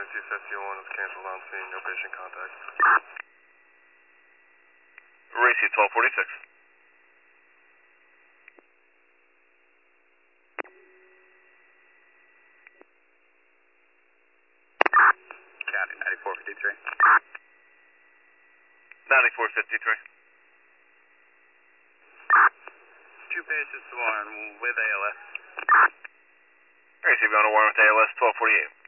251 is canceled on scene, no patient contact. Racy 1246. County 9453. 9453. Two patients to warrant with ALS. Racy, if you want to warrant with ALS 1248.